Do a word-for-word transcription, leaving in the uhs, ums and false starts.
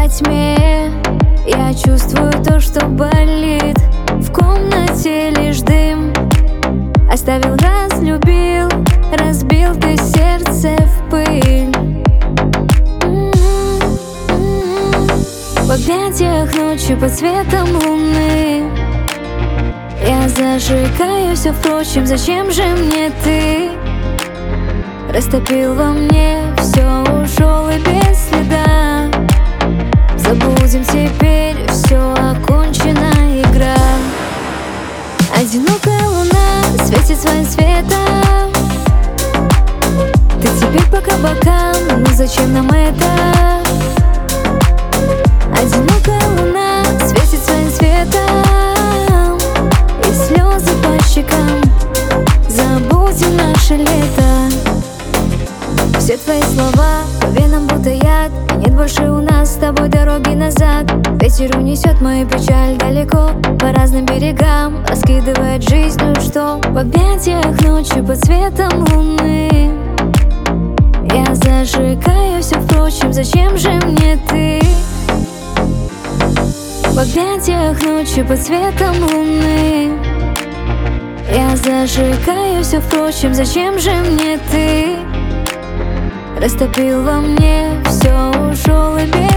во тьме я чувствую то, что болит. В комнате лишь дым. Оставил, разлюбил, разбил ты сердце в пыль. В объятиях ночи под светом луны я зажигаюсь, а впрочем, зачем же мне ты? Растопил во мне все, ушел и без следа. Забудем теперь, все, окончена игра. Одинокая луна светит своим светом. Ты теперь по кабакам, ну зачем нам это? Одинокая луна светит своим светом, и слезы по щекам. Забудем наше лето. Все твои слова по венам будто яд, и нет больше у нас с тобой дороги назад. Ветер унесет мою печаль далеко, по разным берегам, раскидывает жизнь, ну что? В объятиях ночи под светом луны я зажигаюсь, а впрочем, зачем же мне ты? В объятиях ночи под светом луны я зажигаюсь, а впрочем, зачем же мне ты? Растопил во мне все, ушел и без